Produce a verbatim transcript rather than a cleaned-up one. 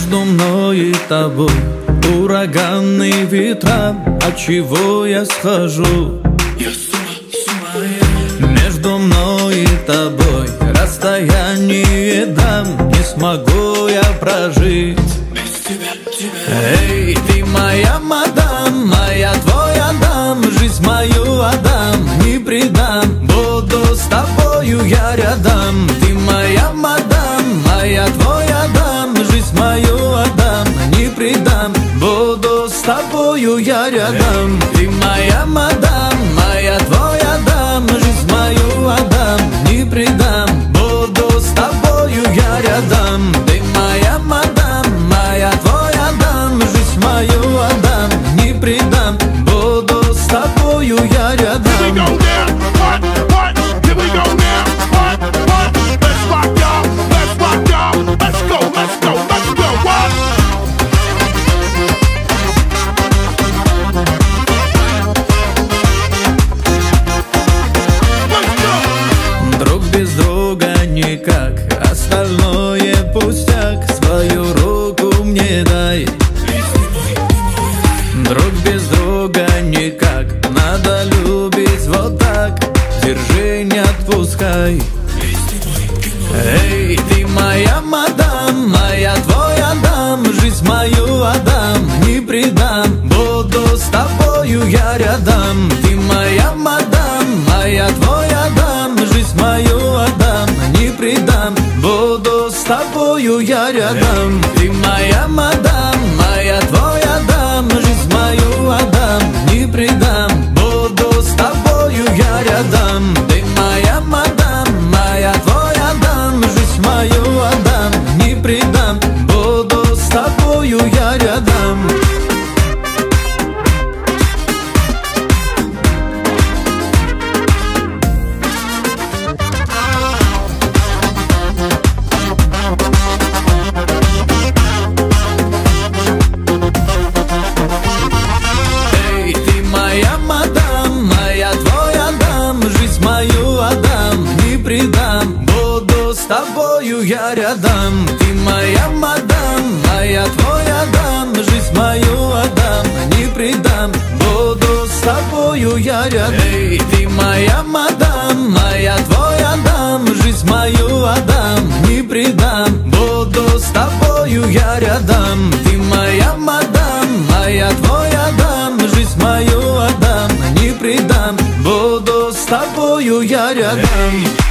Между мной и тобой ураганные ветра, отчего я схожу? Я с ума, с ума я. Между мной и тобой расстояние дам, не смогу я прожить Без тебя, тебя. Эй, ты моя мадам, моя твой Адам, жизнь мою отдам, не предам, буду с тобою я рядом. Ты моя мадам, моя твой Адам, жизнь мою отдам, не предам, буду с тобою я рядом. Ты моя мадам, моя твой Адам, жизнь мою отдам, не предам, буду с тобою я рядом. Ты моя мадам, моя твой Адам, жизнь мою отдам, не предам, буду с тобою я рядом. Here we go now, what, what? Here we go now, what, what? Let's rock y'all, let's rock y'all. Let's go, let's go, let's go, what? Let's go. Друг без друга никак, остальное пустяк, свою руку мне дай. Друг без друга никак, надо любить вот так, держи, не отпускай. Эй, ты моя мадам, моя твой Адам, жизнь мою отдам, не предам, буду с тобою я рядом. Ты моя мадам, моя твой Адам, жизнь мою отдам, не предам, буду с тобою я рядом. Ты моя мадам, моя твой Адам, жизнь мою отдам, не предам, буду с тобою я рядом. Ты моя мадам, моя твой Адам, жизнь мою отдам, не предам, буду с тобою я рядом. Эй, ты моя мадам, моя твой Адам, жизнь мою отдам, не предам, буду с тобою я рядом. Ты моя мадам, моя твой Адам, жизнь мою отдам, не предам, буду с тобою я рядом. Эй, ты моя мадам, моя твой Адам, жизнь мою отдам, не предам, буду с тобою я рядом. Ты моя мадам, моя твой Адам, жизнь мою отдам, не предам, буду с тобою я рядом.